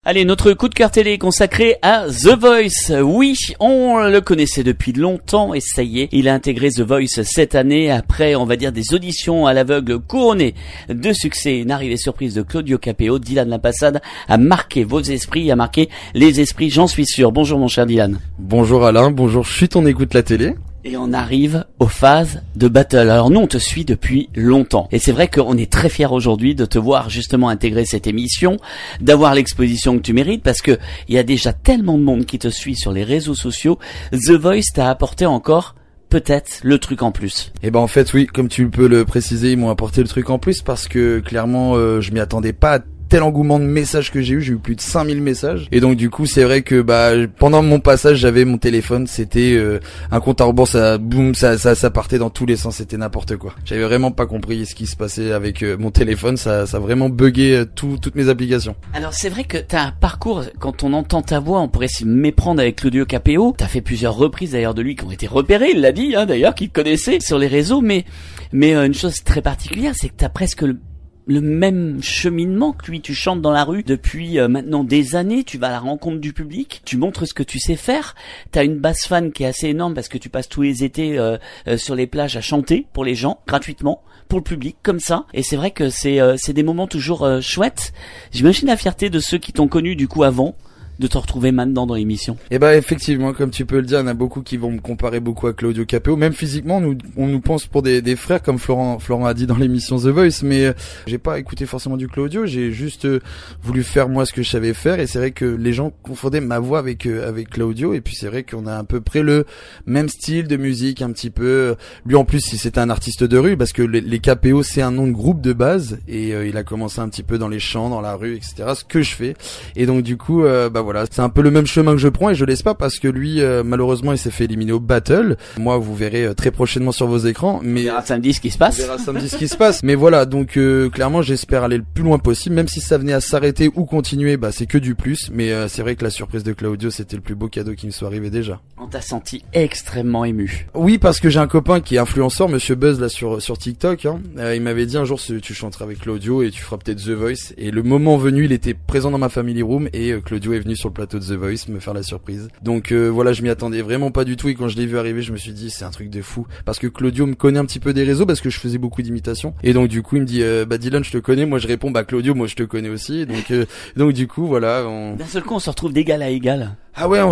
Allez, notre coup de cœur télé est consacré à The Voice. Oui, on le connaissait depuis longtemps et ça y est, il a intégré The Voice cette année après, on va dire, des auditions à l'aveugle couronnées de succès. Une arrivée surprise de Claudio Capéo. Dylan Lapassade a marqué vos esprits, a marqué les esprits, j'en suis sûr. Bonjour mon cher Dylan. Bonjour Alain, bonjour Chut, on écoute la télé. Et on arrive aux phases de battle. Alors nous, on te suit depuis longtemps. Et c'est vrai qu'on est très fiers aujourd'hui de te voir justement intégrer cette émission, d'avoir l'exposition que tu mérites, parce que il y a déjà tellement de monde qui te suit sur les réseaux sociaux. The Voice t'a apporté encore peut-être le truc en plus. Et ben en fait oui, comme tu peux le préciser, ils m'ont apporté le truc en plus parce que clairement je m'y attendais pas à tel engouement de messages que j'ai eu plus de 5000 messages. Et donc du coup, c'est vrai que pendant mon passage, j'avais mon téléphone, c'était un compte à rebours, ça partait dans tous les sens, c'était n'importe quoi. J'avais vraiment pas compris ce qui se passait avec mon téléphone, ça a vraiment bugué toutes mes applications. Alors c'est vrai que t'as un parcours, quand on entend ta voix, on pourrait s'y méprendre avec Claudio Capéo. T'as fait plusieurs reprises d'ailleurs de lui qui ont été repérées, il l'a dit d'ailleurs, qu'il connaissait sur les réseaux, mais une chose très particulière, c'est que t'as presque le même cheminement que lui. Tu chantes dans la rue depuis maintenant des années, tu vas à la rencontre du public, tu montres ce que tu sais faire, t'as une base fan qui est assez énorme parce que tu passes tous les étés sur les plages à chanter pour les gens, gratuitement, pour le public, comme ça. Et c'est vrai que c'est des moments toujours chouettes. J'imagine la fierté de ceux qui t'ont connu du coup avant, de te retrouver maintenant dans l'émission. Et bah effectivement, comme tu peux le dire, il y en a beaucoup qui vont me comparer beaucoup à Claudio Capéo. Même physiquement, on nous pense pour des frères, comme Florent a dit dans l'émission The Voice. Mais j'ai pas écouté forcément du Claudio. J'ai juste voulu faire moi ce que je savais faire. Et c'est vrai que les gens confondaient ma voix avec Claudio. Et puis c'est vrai qu'on a à peu près le même style de musique, un petit peu. Lui en plus, si c'était un artiste de rue, parce que les Capéo c'est un nom de groupe de base. Et il a commencé un petit peu dans les champs, dans la rue, etc. Ce que je fais. Et donc du coup, voilà, c'est un peu le même chemin que je prends et je laisse pas parce que lui malheureusement il s'est fait éliminer au battle. Moi vous verrez très prochainement sur vos écrans, mais on verra samedi ce qui se passe. On verra samedi ce qui se passe. Mais voilà, donc clairement j'espère aller le plus loin possible, même si ça venait à s'arrêter ou continuer, c'est que du plus. Mais c'est vrai que la surprise de Claudio c'était le plus beau cadeau qui me soit arrivé déjà. On t'a senti extrêmement ému. Oui, parce que j'ai un copain qui est influenceur, Monsieur Buzz là sur TikTok. Il m'avait dit un jour tu chanteras avec Claudio et tu feras peut-être The Voice. Et le moment venu, il était présent dans ma family room et Claudio est venu sur le plateau de The Voice me faire la surprise. Donc voilà, je m'y attendais vraiment pas du tout et quand je l'ai vu arriver, je me suis dit c'est un truc de fou parce que Claudio me connaît un petit peu des réseaux parce que je faisais beaucoup d'imitations et donc du coup il me dit Dylan je te connais, moi je réponds Claudio moi je te connais aussi donc du coup voilà d'un seul coup on se retrouve d'égal à égal. Ah ouais, en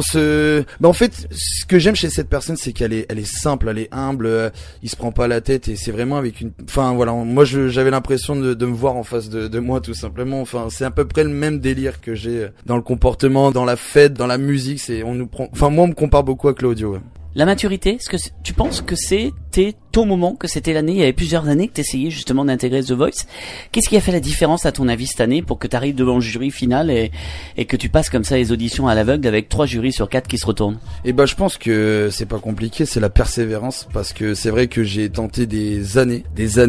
fait, ce que j'aime chez cette personne, c'est qu'elle est simple, elle est humble, il se prend pas la tête et c'est vraiment avec moi j'avais l'impression de me voir en face de moi tout simplement. Enfin, c'est à peu près le même délire que j'ai dans le comportement, dans la fête, dans la musique, moi on me compare beaucoup à Claudio. Ouais. La maturité, est-ce que tu penses que c'était ton moment, que c'était l'année, il y avait plusieurs années que t'essayais justement d'intégrer The Voice. Qu'est-ce qui a fait la différence à ton avis cette année pour que t'arrives devant le jury final et que tu passes comme ça les auditions à l'aveugle avec 3 jurys sur 4 qui se retournent? Je pense que c'est pas compliqué, c'est la persévérance parce que c'est vrai que j'ai tenté des années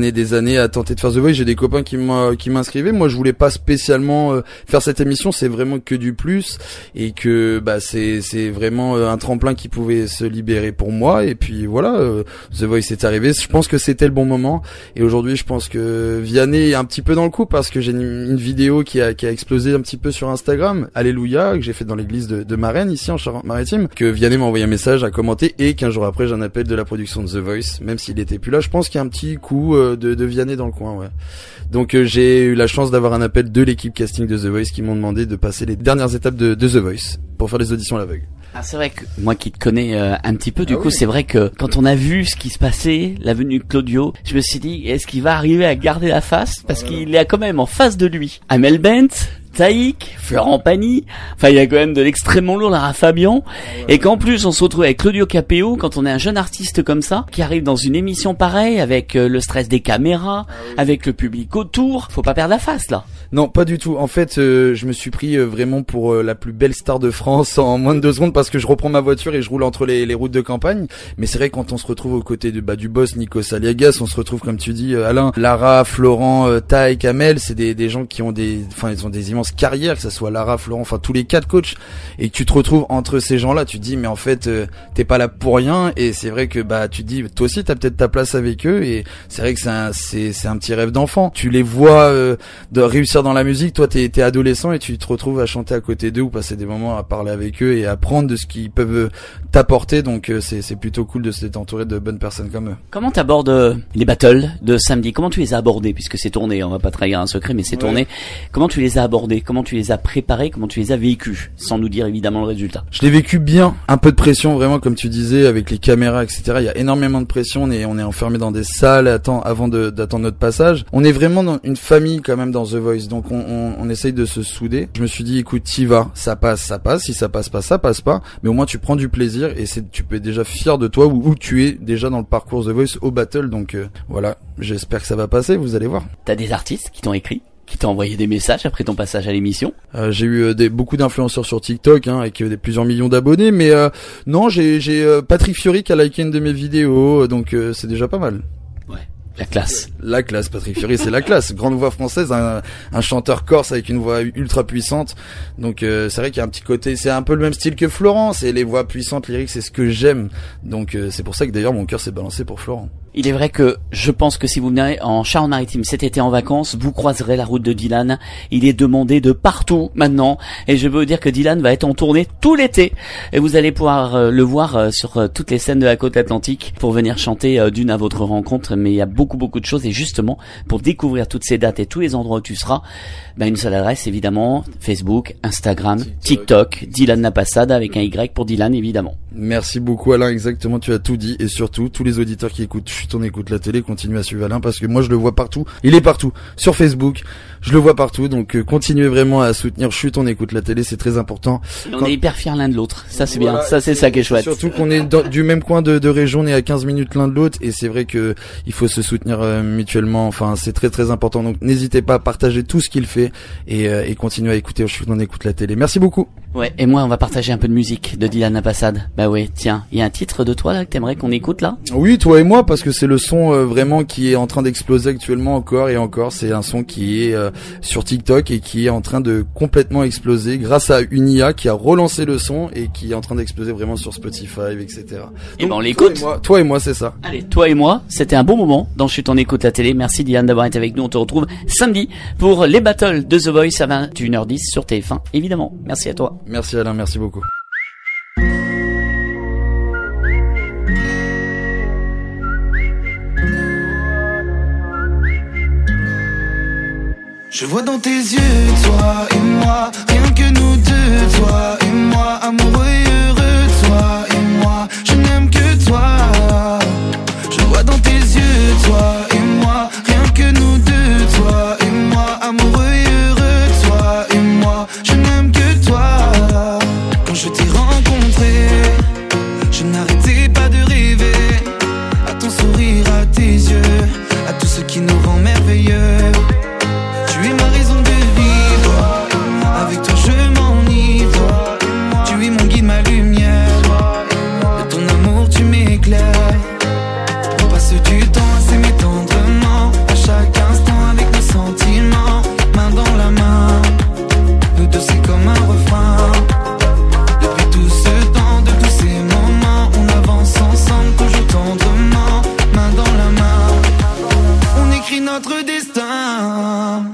à tenter de faire The Voice. J'ai des copains qui m'inscrivaient. Moi, je voulais pas spécialement faire cette émission, c'est vraiment que du plus et que c'est vraiment un tremplin qui pouvait se libérer pour moi et puis voilà, The Voice est arrivé, je pense que c'était le bon moment et aujourd'hui je pense que Vianney est un petit peu dans le coup parce que j'ai une vidéo qui a explosé un petit peu sur Instagram, Alléluia, que j'ai fait dans l'église de Marennes ici en Charente-Maritime, que Vianney m'a envoyé un message, a commenté et 15 jours après j'ai un appel de la production de The Voice, même s'il était plus là. Je pense qu'il y a un petit coup de Vianney dans le coin, ouais. Donc j'ai eu la chance d'avoir un appel de l'équipe casting de The Voice qui m'ont demandé de passer les dernières étapes de The Voice pour faire les auditions à l'aveugle. Ah, c'est vrai que moi qui te connais un petit peu, du coup, c'est vrai que quand on a vu ce qui se passait, la venue de Claudio, je me suis dit, est-ce qu'il va arriver à garder la face? Parce qu'il est quand même en face de lui Amel Bent, Taïk, Florent Pagny, enfin il y a quand même de l'extrêmement lourd, Lara Fabian, et qu'en plus on se retrouve avec Claudio Capéo quand on est un jeune artiste comme ça, qui arrive dans une émission pareille, avec le stress des caméras, avec le public autour, faut pas perdre la face là. Non, pas du tout. En fait, je me suis pris vraiment pour la plus belle star de France en moins de 2 secondes parce que je reprends ma voiture et je roule entre les routes de campagne. Mais c'est vrai quand on se retrouve aux côtés du boss Nikos Aliagas, on se retrouve comme tu dis Alain, Lara, Florent, Taïk, Amel, c'est des gens qui ont ils ont des immenses d'expérience carrière, que ça soit Lara, Florent, enfin tous les 4 coachs, et que tu te retrouves entre ces gens-là, tu te dis mais en fait t'es pas là pour rien, et c'est vrai que bah tu te dis toi aussi t'as peut-être ta place avec eux, et c'est vrai que c'est un petit rêve d'enfant. Tu les vois de réussir dans la musique, toi t'es adolescent et tu te retrouves à chanter à côté d'eux ou passer des moments à parler avec eux et apprendre de ce qu'ils peuvent t'apporter, donc c'est plutôt cool de s'être entouré de bonnes personnes comme eux. Comment t'abordes les battles de samedi? Comment tu les as abordés, puisque c'est tourné, on va pas trahir un secret, mais c'est tourné. Comment tu les as abordés? Comment tu les as préparés? Comment tu les as vécus? Sans nous dire évidemment le résultat. Je l'ai vécu bien, un peu de pression vraiment comme tu disais avec les caméras, etc. Il y a énormément de pression, on est enfermé dans des salles avant d'attendre notre passage. On est vraiment dans une famille quand même dans The Voice, donc on essaye de se souder. Je me suis dit écoute, t'y vas, ça passe, si ça passe pas, ça passe pas, mais au moins tu prends du plaisir et tu peux être déjà fier de toi où tu es déjà dans le parcours The Voice au battle, donc voilà, j'espère que ça va passer, vous allez voir. T'as des artistes qui t'ont écrit, qui t'ont envoyé des messages après ton passage à l'émission? J'ai eu beaucoup d'influenceurs sur TikTok avec plusieurs millions d'abonnés, mais non, j'ai Patrick Fiori qui a liké une de mes vidéos, donc c'est déjà pas mal. Ouais. La classe, Patrick Fiori, c'est la classe. Grande voix française, un chanteur corse avec une voix ultra puissante. Donc c'est vrai qu'il y a un petit côté, c'est un peu le même style que Florent, c'est les voix puissantes, lyriques, c'est ce que j'aime. Donc c'est pour ça que d'ailleurs mon cœur s'est balancé pour Florent. Il est vrai que je pense que si vous venez en Charente-Maritime cet été en vacances, vous croiserez la route de Dylan. Il est demandé de partout maintenant, et je veux vous dire que Dylan va être en tournée tout l'été, et vous allez pouvoir le voir sur toutes les scènes de la côte atlantique pour venir chanter d'une à votre rencontre. Mais il y a beaucoup de choses, et justement pour découvrir toutes ces dates et tous les endroits où tu seras, une seule adresse évidemment, Facebook, Instagram, TikTok, Dylan Napassade avec un Y pour Dylan évidemment. Merci beaucoup Alain, exactement, tu as tout dit, et surtout tous les auditeurs qui écoutent Chut, on écoute la télé, continuez à suivre Alain parce que moi je le vois partout, il est partout, sur Facebook, je le vois partout, donc continuez vraiment à soutenir Chut, on écoute la télé, c'est très important. On est hyper fiers l'un de l'autre, ça c'est bien, ça c'est ça qui est chouette. Surtout qu'on est du même coin de région, on est à 15 minutes l'un de l'autre, et c'est vrai que il faut se soutenir mutuellement, enfin c'est très très important, donc n'hésitez pas à partager tout ce qu'il fait et continuez à écouter Chut, on écoute la télé. Merci beaucoup. Ouais, et moi on va partager un peu de musique de Dylan Napassade. Bah ouais, tiens, il y a un titre de toi là que t'aimerais qu'on écoute là? Oui, toi et moi, parce que c'est le son vraiment qui est en train d'exploser actuellement encore et encore. C'est un son qui est sur TikTok et qui est en train de complètement exploser grâce à une IA qui a relancé le son et qui est en train d'exploser vraiment sur Spotify, etc. Et on l'écoute. Toi et moi, c'est ça. Allez, toi et moi, c'était un bon moment dans Chut, on écoute la télé. Merci Dylan d'avoir été avec nous. On te retrouve samedi pour les battles de The Voice à 21h10 sur TF1, évidemment. Merci à toi. Merci Alain, merci beaucoup. Je vois dans tes yeux, toi et moi, rien que nous deux, toi et moi, amoureux et heureux, toi et moi, je n'aime que toi. Je vois dans tes yeux, toi et moi, rien que nous deux, toi et moi, amoureux et heureux, toi et moi, je n'aime que toi. Quand je t'ai rencontré, je n'arrêtais pas de rêver à ton sourire, à tes yeux, à tout ce qui nous rend merveilleux. Tu es ma raison de vivre, avec toi je m'enivre. Tu es mon guide, ma lumière, de ton amour tu m'éclaires. On passe du temps à s'aimer tendrement, à chaque instant avec nos sentiments, main dans la main. Nous deux c'est comme un refrain. Depuis tout ce temps, de tous ces moments, on avance ensemble, toujours tendrement, main dans la main. On écrit notre destin.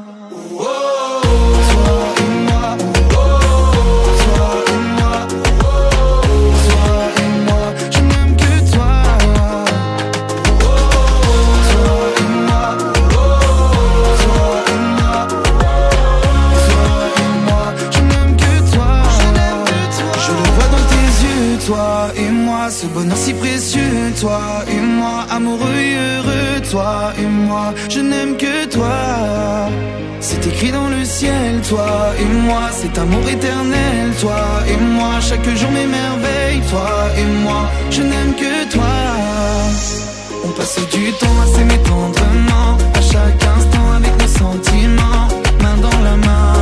Toi et moi, ce bonheur si précieux, toi et moi, amoureux et heureux, toi et moi, je n'aime que toi. C'est écrit dans le ciel, toi et moi, cet amour éternel, toi et moi, chaque jour m'émerveille, toi et moi, je n'aime que toi. On passe du temps à s'aimer tendrement, à chaque instant avec nos sentiments, main dans la main.